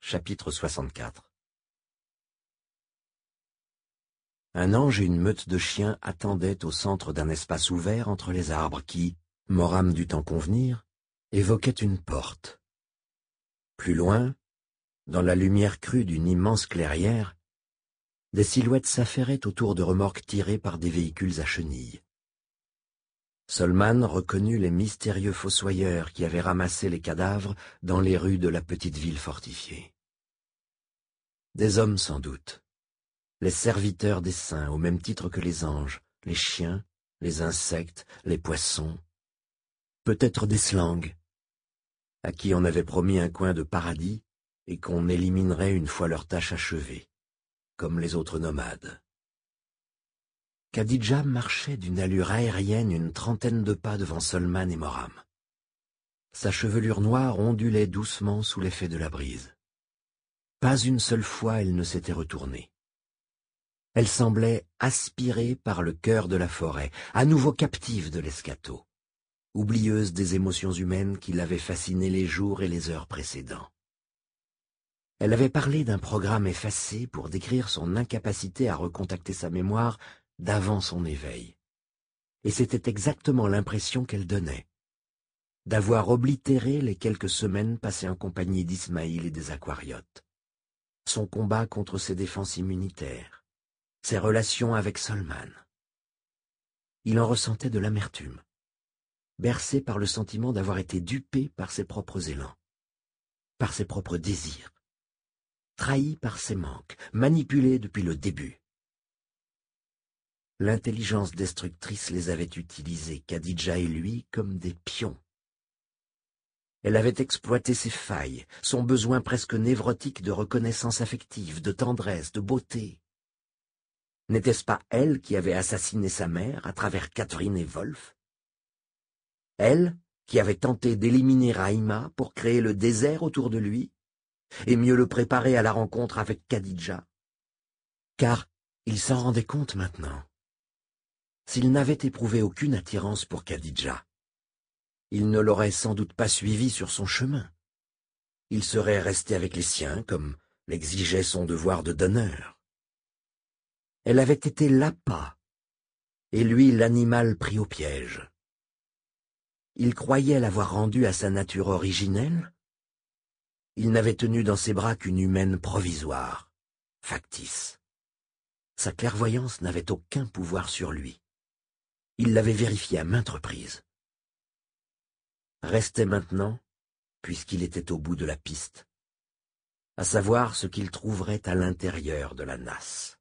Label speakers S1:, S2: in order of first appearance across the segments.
S1: Chapitre 64. Un ange et une meute de chiens attendaient au centre d'un espace ouvert entre les arbres qui, Moram dut en convenir, évoquait une porte. Plus loin, dans la lumière crue d'une immense clairière, des silhouettes s'affairaient autour de remorques tirées par des véhicules à chenilles. Solman reconnut les mystérieux fossoyeurs qui avaient ramassé les cadavres dans les rues de la petite ville fortifiée. Des hommes sans doute, les serviteurs des saints au même titre que les anges, les chiens, les insectes, les poissons, peut-être des slangs, à qui on avait promis un coin de paradis et qu'on éliminerait une fois leur tâche achevée, comme les autres nomades. Khadija marchait d'une allure aérienne une trentaine de pas devant Solman et Moram. Sa chevelure noire ondulait doucement sous l'effet de la brise. Pas une seule fois elle ne s'était retournée. Elle semblait aspirée par le cœur de la forêt, à nouveau captive de l'escato, oublieuse des émotions humaines qui l'avaient fascinée les jours et les heures précédents. Elle avait parlé d'un programme effacé pour décrire son incapacité à recontacter sa mémoire d'avant son éveil. Et c'était exactement l'impression qu'elle donnait, d'avoir oblitéré les quelques semaines passées en compagnie d'Ismaïl et des aquariotes, son combat contre ses défenses immunitaires, ses relations avec Solman. Il en ressentait de l'amertume, bercé par le sentiment d'avoir été dupé par ses propres élans, par ses propres désirs, trahi par ses manques, manipulé depuis le début. L'intelligence destructrice les avait utilisés, Khadija et lui, comme des pions. Elle avait exploité ses failles, son besoin presque névrotique de reconnaissance affective, de tendresse, de beauté. N'était-ce pas elle qui avait assassiné sa mère à travers Catherine et Wolf? Elle qui avait tenté d'éliminer Rahima pour créer le désert autour de lui et mieux le préparer à la rencontre avec Khadija? Car il s'en rendait compte maintenant. S'il n'avait éprouvé aucune attirance pour Khadija, il ne l'aurait sans doute pas suivi sur son chemin. Il serait resté avec les siens, comme l'exigeait son devoir de donneur. Elle avait été l'appât, et lui l'animal pris au piège. Il croyait l'avoir rendue à sa nature originelle. Il n'avait tenu dans ses bras qu'une humaine provisoire, factice. Sa clairvoyance n'avait aucun pouvoir sur lui. Il l'avait vérifié à maintes reprises. Restait maintenant, puisqu'il était au bout de la piste, à savoir ce qu'il trouverait à l'intérieur de la nasse.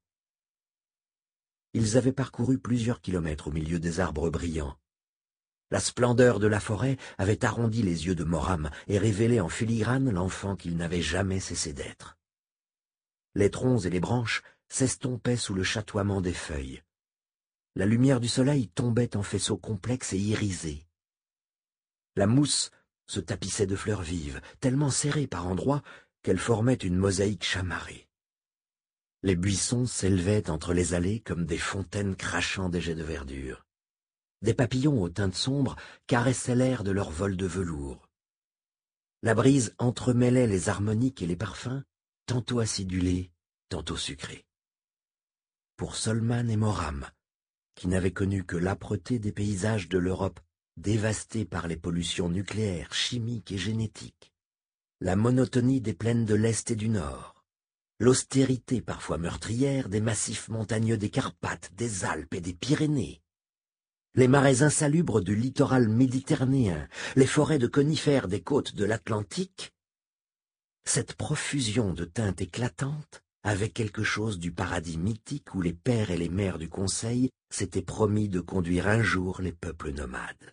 S1: Ils avaient parcouru plusieurs kilomètres au milieu des arbres brillants. La splendeur de la forêt avait arrondi les yeux de Moram et révélé en filigrane l'enfant qu'il n'avait jamais cessé d'être. Les troncs et les branches s'estompaient sous le chatoiement des feuilles. La lumière du soleil tombait en faisceaux complexes et irisés. La mousse se tapissait de fleurs vives, tellement serrées par endroits qu'elles formaient une mosaïque chamarrée. Les buissons s'élevaient entre les allées comme des fontaines crachant des jets de verdure. Des papillons aux teintes sombres caressaient l'air de leur vol de velours. La brise entremêlait les harmoniques et les parfums, tantôt acidulés, tantôt sucrés. Pour Solman et Moram, qui n'avaient connu que l'âpreté des paysages de l'Europe dévastée par les pollutions nucléaires, chimiques et génétiques, la monotonie des plaines de l'Est et du Nord, l'austérité parfois meurtrière des massifs montagneux des Carpates, des Alpes et des Pyrénées, les marais insalubres du littoral méditerranéen, les forêts de conifères des côtes de l'Atlantique, cette profusion de teintes éclatantes avait quelque chose du paradis mythique où les pères et les mères du Conseil s'étaient promis de conduire un jour les peuples nomades.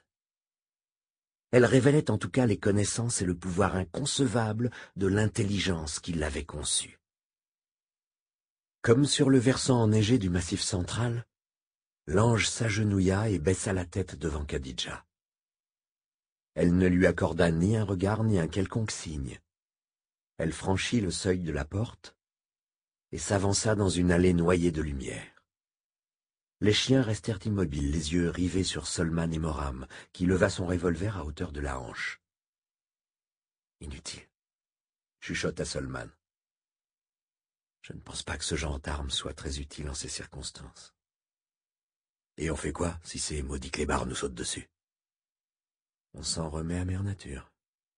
S1: Elle révélait en tout cas les connaissances et le pouvoir inconcevable de l'intelligence qui l'avait conçue. Comme sur le versant enneigé du Massif central, l'ange s'agenouilla et baissa la tête devant Khadija. Elle ne lui accorda ni un regard ni un quelconque signe. Elle franchit le seuil de la porte et s'avança dans une allée noyée de lumière. Les chiens restèrent immobiles, les yeux rivés sur Solman et Moram, qui leva son revolver à hauteur de la hanche. « Inutile, » chuchota Solman. Je ne pense pas que ce genre d'arme soit très utile en ces circonstances. Et on fait quoi si ces maudits clébards nous sautent dessus? On s'en remet à Mère Nature.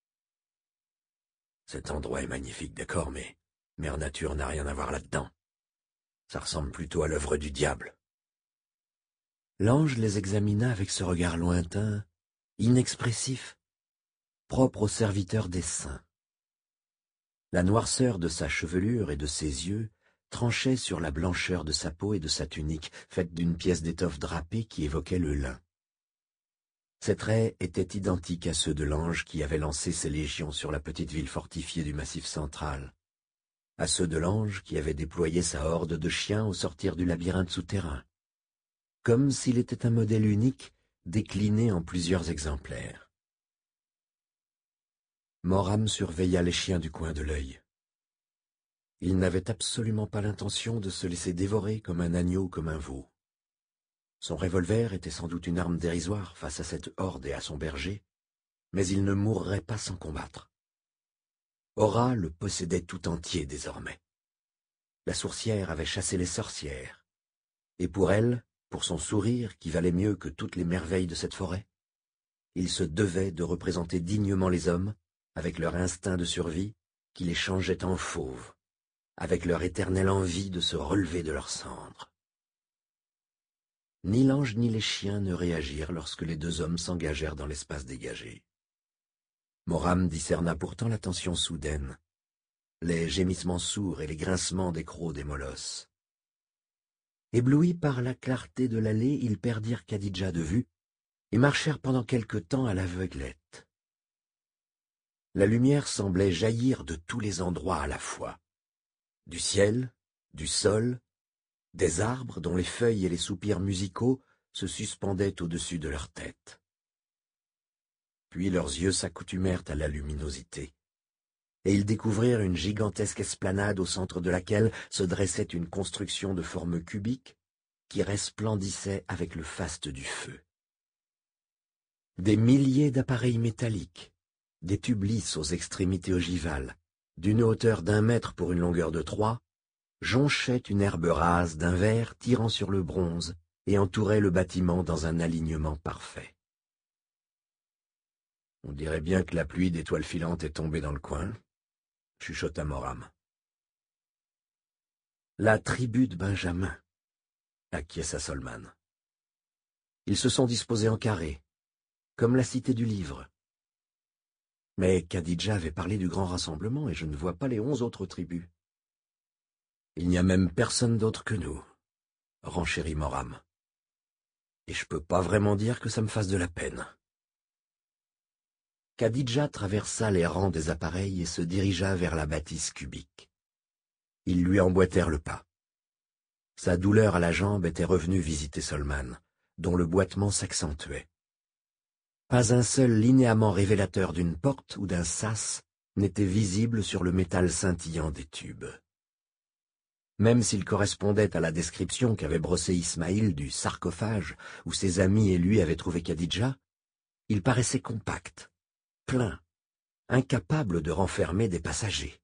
S1: Cet endroit est magnifique, d'accord, mais Mère Nature n'a rien à voir là-dedans. Ça ressemble plutôt à l'œuvre du diable. L'ange les examina avec ce regard lointain, inexpressif, propre au serviteur des saints. La noirceur de sa chevelure et de ses yeux tranchait sur la blancheur de sa peau et de sa tunique, faite d'une pièce d'étoffe drapée qui évoquait le lin. Ses traits étaient identiques à ceux de l'ange qui avait lancé ses légions sur la petite ville fortifiée du Massif central, à ceux de l'ange qui avait déployé sa horde de chiens au sortir du labyrinthe souterrain, comme s'il était un modèle unique décliné en plusieurs exemplaires. Moram surveilla les chiens du coin de l'œil. Il n'avait absolument pas l'intention de se laisser dévorer comme un agneau ou comme un veau. Son revolver était sans doute une arme dérisoire face à cette horde et à son berger, mais il ne mourrait pas sans combattre. Aura le possédait tout entier désormais. La sourcière avait chassé les sorcières, et pour elle, pour son sourire qui valait mieux que toutes les merveilles de cette forêt, il se devait de représenter dignement les hommes, avec leur instinct de survie qui les changeait en fauves, avec leur éternelle envie de se relever de leurs cendres. Ni l'ange ni les chiens ne réagirent lorsque les deux hommes s'engagèrent dans l'espace dégagé. Moram discerna pourtant la tension soudaine, les gémissements sourds et les grincements des crocs des molosses. Éblouis par la clarté de l'allée, ils perdirent Khadidja de vue et marchèrent pendant quelque temps à l'aveuglette. La lumière semblait jaillir de tous les endroits à la fois, du ciel, du sol, des arbres dont les feuilles et les soupirs musicaux se suspendaient au-dessus de leurs têtes. Puis leurs yeux s'accoutumèrent à la luminosité, et ils découvrirent une gigantesque esplanade au centre de laquelle se dressait une construction de forme cubique qui resplendissait avec le faste du feu. Des milliers d'appareils métalliques, des tubes lisses aux extrémités ogivales, d'une hauteur d'1 mètre pour une longueur de 3, jonchaient une herbe rase d'un vert tirant sur le bronze et entouraient le bâtiment dans un alignement parfait. On dirait bien que la pluie d'étoiles filantes est tombée dans le coin, chuchota Moram. La tribu de Benjamin, acquiesça Solman. Ils se sont disposés en carré, comme la cité du livre. Mais Khadidja avait parlé du grand rassemblement et je ne vois pas les 11 autres tribus. Il n'y a même personne d'autre que nous, renchérit Moram. Et je peux pas vraiment dire que ça me fasse de la peine. Khadidja traversa les rangs des appareils et se dirigea vers la bâtisse cubique. Ils lui emboîtèrent le pas. Sa douleur à la jambe était revenue visiter Solman, dont le boitement s'accentuait. Pas un seul linéament révélateur d'une porte ou d'un sas n'était visible sur le métal scintillant des tubes. Même s'il correspondait à la description qu'avait brossée Ismaïl du sarcophage où ses amis et lui avaient trouvé Khadidja, il paraissait compact, plein, incapable de renfermer des passagers.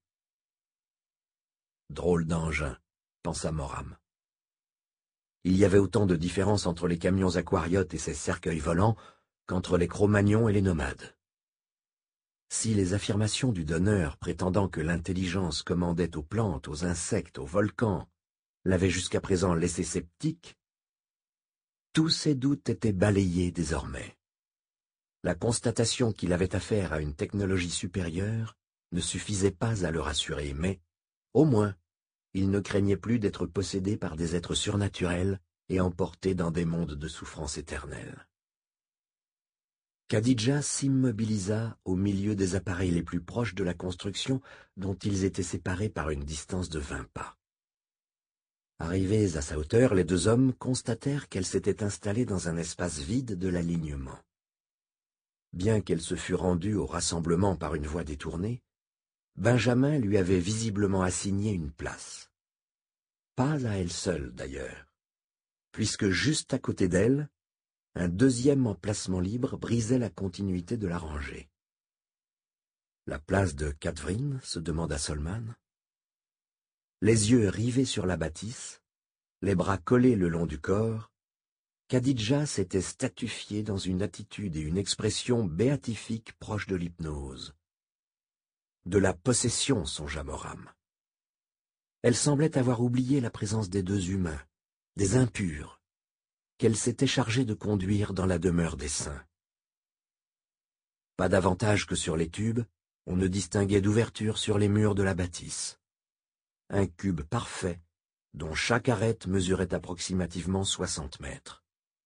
S1: Drôle d'engin, pensa Moram. Il y avait autant de différence entre les camions aquariotes et ces cercueils volants qu'entre les Cro-Magnons et les nomades. Si les affirmations du donneur prétendant que l'intelligence commandait aux plantes, aux insectes, aux volcans, l'avaient jusqu'à présent laissé sceptique, tous ses doutes étaient balayés désormais. La constatation qu'il avait affaire à une technologie supérieure ne suffisait pas à le rassurer, mais, au moins, il ne craignait plus d'être possédé par des êtres surnaturels et emporté dans des mondes de souffrance éternelle. Khadidja s'immobilisa au milieu des appareils les plus proches de la construction dont ils étaient séparés par une distance de 20 pas. Arrivés à sa hauteur, les deux hommes constatèrent qu'elle s'était installée dans un espace vide de l'alignement. Bien qu'elle se fût rendue au rassemblement par une voie détournée, Benjamin lui avait visiblement assigné une place. Pas à elle seule, d'ailleurs, puisque juste à côté d'elle, un deuxième emplacement libre brisait la continuité de la rangée. La place de Catherine, se demanda Solman. Les yeux rivés sur la bâtisse, les bras collés le long du corps, Khadidja s'était statufiée dans une attitude et une expression béatifiques proches de l'hypnose. De la possession, songea Moram. Elle semblait avoir oublié la présence des deux humains, des impurs, qu'elle s'était chargée de conduire dans la demeure des saints. Pas davantage que sur les tubes, on ne distinguait d'ouverture sur les murs de la bâtisse. Un cube parfait, dont chaque arête mesurait approximativement 60 mètres.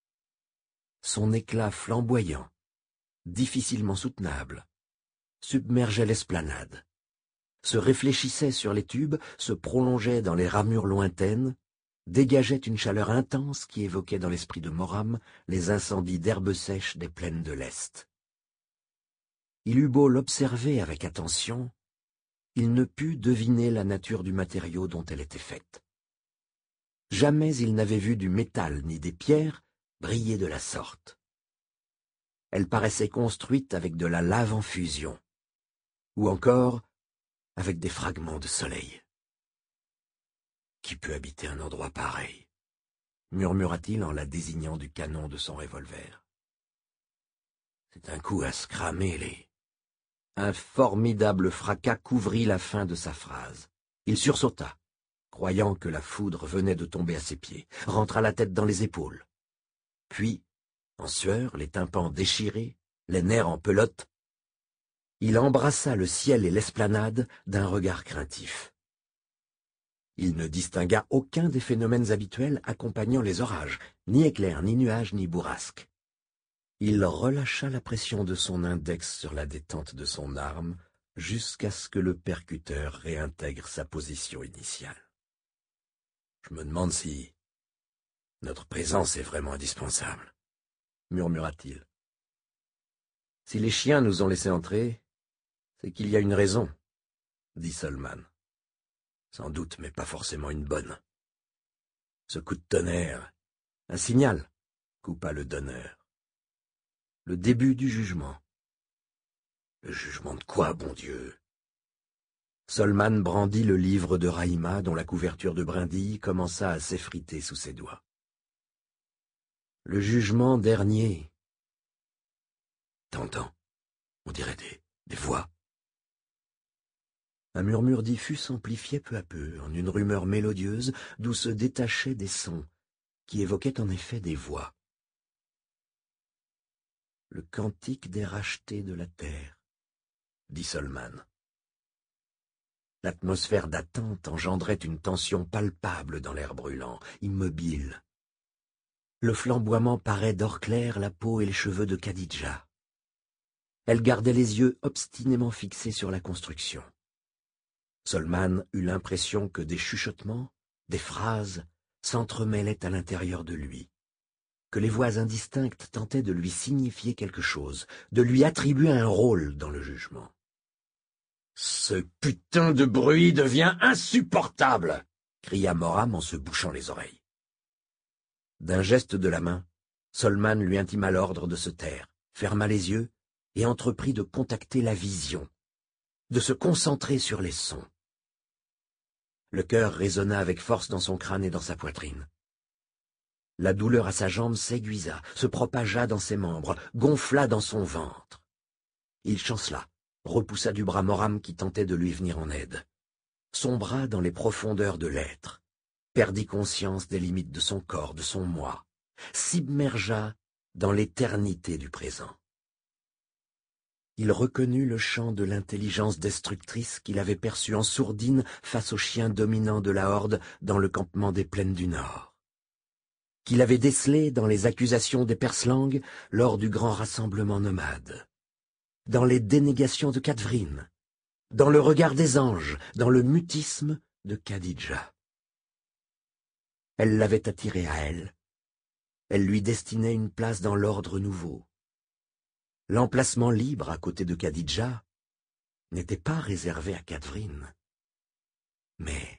S1: Son éclat flamboyant, difficilement soutenable, submergeait l'esplanade, se réfléchissait sur les tubes, se prolongeait dans les ramures lointaines, dégageait une chaleur intense qui évoquait dans l'esprit de Moram les incendies d'herbes sèches des plaines de l'Est. Il eut beau l'observer avec attention, il ne put deviner la nature du matériau dont elle était faite. Jamais il n'avait vu du métal ni des pierres briller de la sorte. Elle paraissait construite avec de la lave en fusion, ou encore avec des fragments de soleil. Qui peut habiter un endroit pareil? Murmura-t-il en la désignant du canon de son revolver. C'est un coup à se cramer les... Un formidable fracas couvrit la fin de sa phrase. Il sursauta, croyant que la foudre venait de tomber à ses pieds, rentra la tête dans les épaules. Puis, en sueur, les tympans déchirés, les nerfs en pelote, il embrassa le ciel et l'esplanade d'un regard craintif. Il ne distingua aucun des phénomènes habituels accompagnant les orages, ni éclairs, ni nuages, ni bourrasques. Il relâcha la pression de son index sur la détente de son arme jusqu'à ce que le percuteur réintègre sa position initiale. « Je me demande si notre présence est vraiment indispensable, » murmura-t-il. « Si les chiens nous ont laissés entrer, c'est qu'il y a une raison, » dit Solman. « Sans doute, mais pas forcément une bonne. » Ce coup de tonnerre, un signal, coupa le donneur. Le début du jugement. Le jugement de quoi, bon Dieu? Solman brandit le livre de Rahima dont la couverture de brindilles commença à s'effriter sous ses doigts. Le jugement dernier. T'entends? On dirait des voix. Un murmure diffus s'amplifiait peu à peu en une rumeur mélodieuse d'où se détachaient des sons, qui évoquaient en effet des voix. Le cantique des rachetés de la terre, dit Solman. L'atmosphère d'attente engendrait une tension palpable dans l'air brûlant, immobile. Le flamboiement parait d'or clair la peau et les cheveux de Khadidja. Elle gardait les yeux obstinément fixés sur la construction. Solman eut l'impression que des chuchotements, des phrases, s'entremêlaient à l'intérieur de lui, que les voix indistinctes tentaient de lui signifier quelque chose, de lui attribuer un rôle dans le jugement. « Ce putain de bruit devient insupportable !» cria Moram en se bouchant les oreilles. D'un geste de la main, Solman lui intima l'ordre de se taire, ferma les yeux et entreprit de contacter la vision, de se concentrer sur les sons. Le cœur résonna avec force dans son crâne et dans sa poitrine. La douleur à sa jambe s'aiguisa, se propagea dans ses membres, gonfla dans son ventre. Il chancela, repoussa du bras Moram qui tentait de lui venir en aide. Sombra dans les profondeurs de l'être, perdit conscience des limites de son corps, de son moi, s'immergea dans l'éternité du présent. Il reconnut le chant de l'intelligence destructrice qu'il avait perçu en sourdine face aux chiens dominants de la horde dans le campement des plaines du Nord, qu'il avait décelé dans les accusations des Perslangues lors du grand rassemblement nomade, dans les dénégations de Cadvrine, dans le regard des anges, dans le mutisme de Khadidja. Elle l'avait attiré à elle. Elle lui destinait une place dans l'ordre nouveau. L'emplacement libre à côté de Khadidja n'était pas réservé à Cadvrine, mais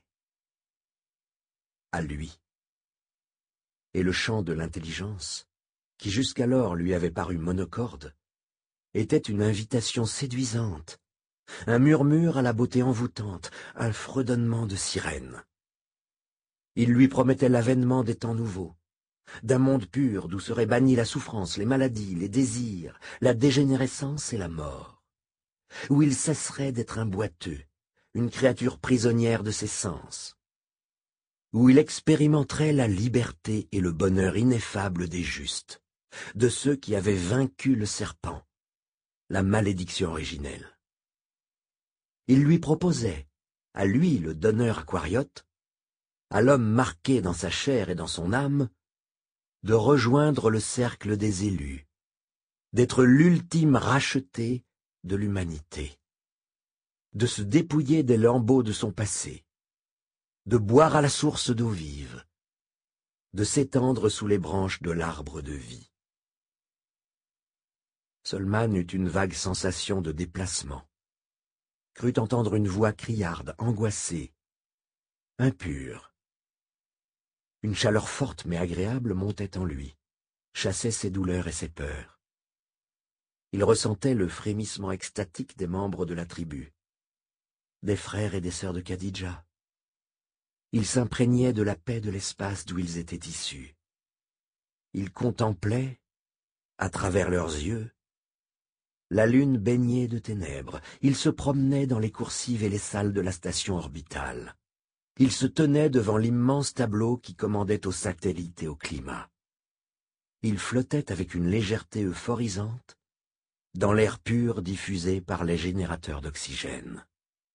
S1: à lui. Et le chant de l'intelligence, qui jusqu'alors lui avait paru monocorde, était une invitation séduisante un murmure à la beauté envoûtante, un fredonnement de sirènes. Il lui promettait l'avènement des temps nouveaux, d'un monde pur d'où seraient bannis la souffrance, les maladies, les désirs, la dégénérescence et la mort, où il cesserait d'être un boiteux, une créature prisonnière de ses sens, où il expérimenterait la liberté et le bonheur ineffable des justes, de ceux qui avaient vaincu le serpent, la malédiction originelle. Il lui proposait, à lui le donneur aquariote, à l'homme marqué dans sa chair et dans son âme, de rejoindre le cercle des élus, d'être l'ultime racheté de l'humanité, de se dépouiller des lambeaux de son passé, de boire à la source d'eau vive, de s'étendre sous les branches de l'arbre de vie. Solman eut une vague sensation de déplacement, crut entendre une voix criarde, angoissée, impure. Une chaleur forte mais agréable montait en lui, chassait ses douleurs et ses peurs. Il ressentait le frémissement extatique des membres de la tribu, des frères et des sœurs de Khadija. Il s'imprégnait de la paix de l'espace d'où ils étaient issus. Il contemplait, à travers leurs yeux, la lune baignée de ténèbres. Il se promenait dans les coursives et les salles de la station orbitale. Il se tenait devant l'immense tableau qui commandait aux satellites et au climat. Il flottait avec une légèreté euphorisante dans l'air pur diffusé par les générateurs d'oxygène.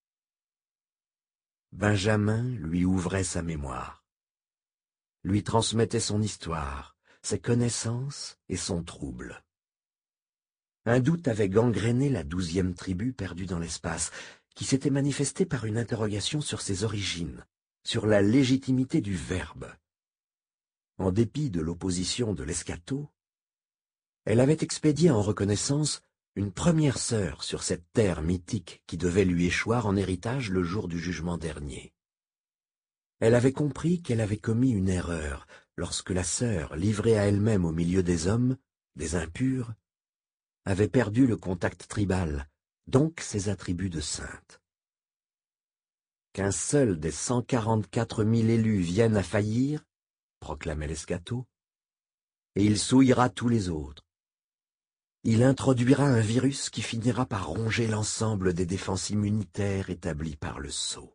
S1: Benjamin lui ouvrait sa mémoire, lui transmettait son histoire, ses connaissances et son trouble. Un doute avait gangréné la 12e tribu perdue dans l'espace, qui s'était manifestée par une interrogation sur ses origines, sur la légitimité du Verbe. En dépit de l'opposition de l'escato, elle avait expédié en reconnaissance une première sœur sur cette terre mythique qui devait lui échoir en héritage le jour du jugement dernier. Elle avait compris qu'elle avait commis une erreur lorsque la sœur, livrée à elle-même au milieu des hommes, des impurs, avait perdu le contact tribal, donc ses attributs de sainte. Qu'un seul des 144 000 élus vienne à faillir, proclamait l'escato, et il souillera tous les autres. Il introduira un virus qui finira par ronger l'ensemble des défenses immunitaires établies par le sceau.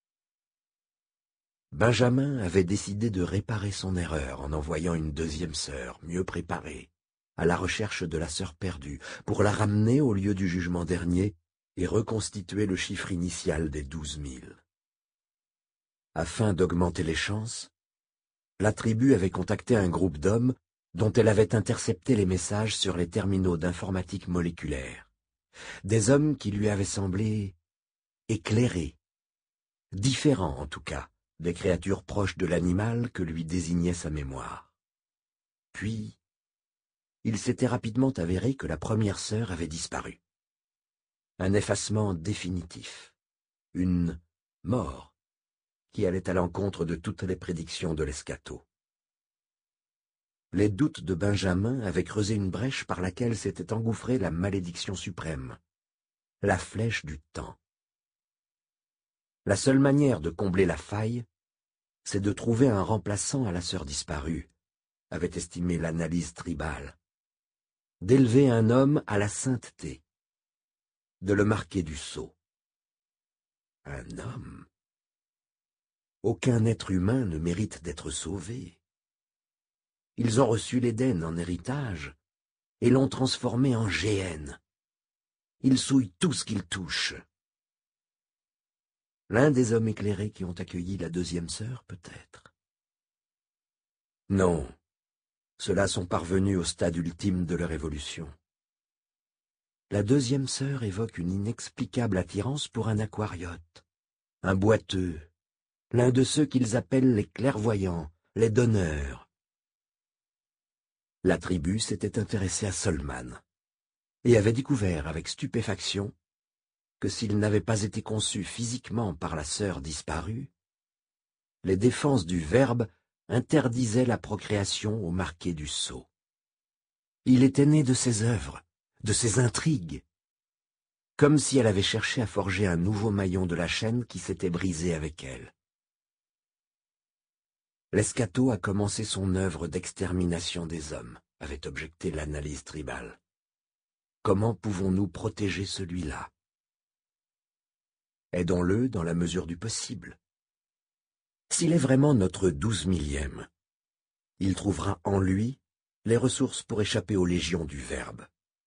S1: Benjamin avait décidé de réparer son erreur en envoyant une deuxième sœur, mieux préparée, à la recherche de la sœur perdue, pour la ramener au lieu du jugement dernier et reconstituer le chiffre initial des 12 000. Afin d'augmenter les chances, la tribu avait contacté un groupe d'hommes dont elle avait intercepté les messages sur les terminaux d'informatique moléculaire. Des hommes qui lui avaient semblé éclairés, différents en tout cas, des créatures proches de l'animal que lui désignait sa mémoire. Puis, il s'était rapidement avéré que la première sœur avait disparu. Un effacement définitif, une mort qui allait à l'encontre de toutes les prédictions de l'escato. Les doutes de Benjamin avaient creusé une brèche par laquelle s'était engouffrée la malédiction suprême, la flèche du temps. La seule manière de combler la faille, c'est de trouver un remplaçant à la sœur disparue, avait estimé l'analyse tribale, d'élever un homme à la sainteté, de le marquer du sceau. Un homme? Aucun être humain ne mérite d'être sauvé. Ils ont reçu l'Éden en héritage et l'ont transformé en géhenne. Ils souillent tout ce qu'ils touchent. L'un des hommes éclairés qui ont accueilli la deuxième sœur, peut-être. Non, ceux-là sont parvenus au stade ultime de leur évolution. La deuxième sœur évoque une inexplicable attirance pour un aquariote, un boiteux, l'un de ceux qu'ils appellent les clairvoyants, les donneurs. La tribu s'était intéressée à Solman et avait découvert avec stupéfaction que s'il n'avait pas été conçu physiquement par la sœur disparue, les défenses du Verbe interdisaient la procréation au marqué du sceau. Il était né de ses œuvres, de ses intrigues. comme si elle avait cherché à forger un nouveau maillon de la chaîne qui s'était brisé avec elle. L'escato a commencé son œuvre d'extermination des hommes, avait objecté l'analyse tribale. Comment pouvons-nous protéger celui-là? Aidons-le dans la mesure du possible. S'il est vraiment notre 12 millième, il trouvera en lui les ressources pour échapper aux légions du Verbe.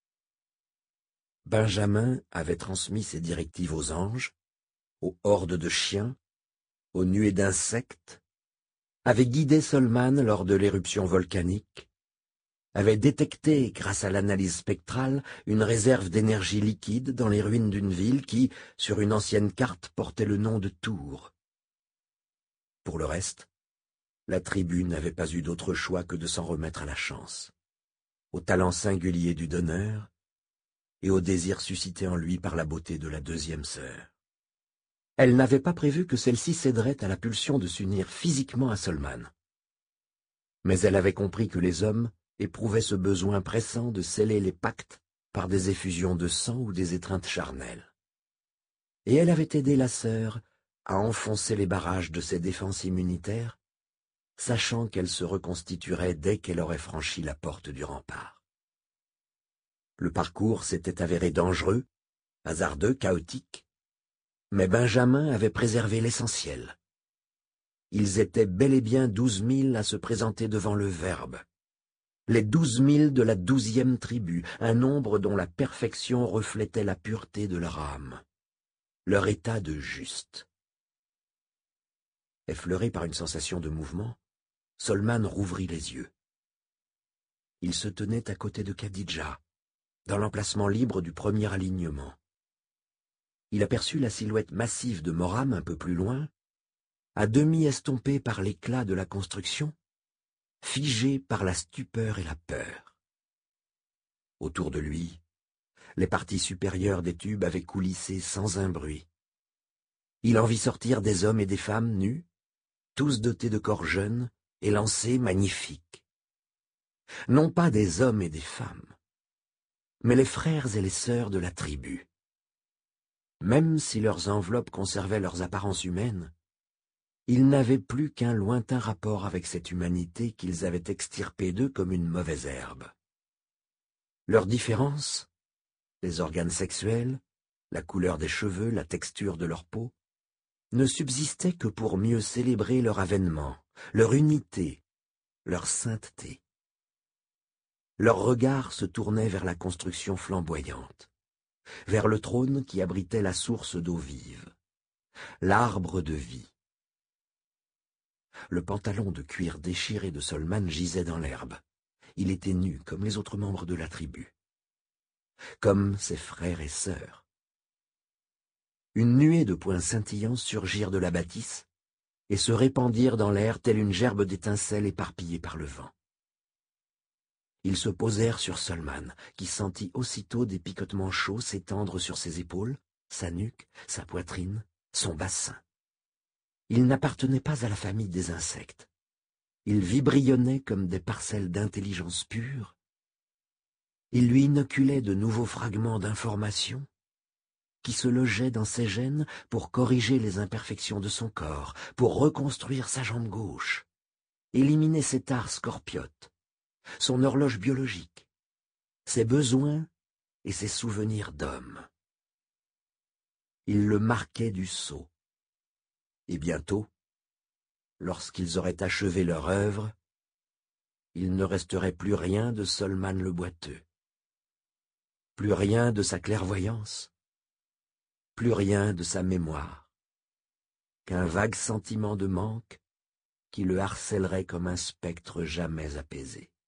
S1: Benjamin avait transmis ses directives aux anges, aux hordes de chiens, aux nuées d'insectes, avait guidé Solman lors de l'éruption volcanique, avait détecté, grâce à l'analyse spectrale, une réserve d'énergie liquide dans les ruines d'une ville qui, sur une ancienne carte, portait le nom de Tours. Pour le reste, la tribu n'avait pas eu d'autre choix que de s'en remettre à la chance, au talent singulier du donneur et au désir suscité en lui par la beauté de la deuxième sœur. Elle n'avait pas prévu que celle-ci céderait à la pulsion de s'unir physiquement à Solman. Mais elle avait compris que les hommes éprouvaient ce besoin pressant de sceller les pactes par des effusions de sang ou des étreintes charnelles. Et elle avait aidé la sœur à enfoncer les barrages de ses défenses immunitaires, sachant qu'elle se reconstituerait dès qu'elle aurait franchi la porte du rempart. Le parcours s'était avéré dangereux, hasardeux, chaotique, mais Benjamin avait préservé l'essentiel. Ils étaient bel et bien 12 000 à se présenter devant le Verbe. Les 12 000 de la 12e tribu, un nombre dont la perfection reflétait la pureté de leur âme, leur état de juste. Effleuré par une sensation de mouvement, Solman rouvrit les yeux. Il se tenait à côté de Khadija, dans l'emplacement libre du premier alignement. Il aperçut la silhouette massive de Moram un peu plus loin, à demi estompée par l'éclat de la construction, figée par la stupeur et la peur. Autour de lui, les parties supérieures des tubes avaient coulissé sans un bruit. Il en vit sortir des hommes et des femmes nus, tous dotés de corps jeunes, élancés, magnifiques. Non pas des hommes et des femmes, mais les frères et les sœurs de la tribu. Même si leurs enveloppes conservaient leurs apparences humaines, ils n'avaient plus qu'un lointain rapport avec cette humanité qu'ils avaient extirpée d'eux comme une mauvaise herbe. Leur différence, les organes sexuels, la couleur des cheveux, la texture de leur peau, ne subsistaient que pour mieux célébrer leur avènement, leur unité, leur sainteté. Leur regard se tournait vers la construction flamboyante, vers le trône qui abritait la source d'eau vive, l'arbre de vie. Le pantalon de cuir déchiré de Solman gisait dans l'herbe. Il était nu comme les autres membres de la tribu, comme ses frères et sœurs. Une nuée de points scintillants surgirent de la bâtisse et se répandirent dans l'air telle une gerbe d'étincelles éparpillée par le vent. Ils se posèrent sur Solman, qui sentit aussitôt des picotements chauds s'étendre sur ses épaules, sa nuque, sa poitrine, son bassin. Il n'appartenait pas à la famille des insectes. Il vibrillonnait comme des parcelles d'intelligence pure. Il lui inoculait de nouveaux fragments d'information qui se logeaient dans ses gènes pour corriger les imperfections de son corps, pour reconstruire sa jambe gauche, éliminer ses tares scorpiotes, son horloge biologique, ses besoins et ses souvenirs d'homme. Il le marquait du sceau. Et bientôt, lorsqu'ils auraient achevé leur œuvre, il ne resterait plus rien de Solman le boiteux, plus rien de sa clairvoyance, plus rien de sa mémoire, qu'un vague sentiment de manque qui le harcèlerait comme un spectre jamais apaisé.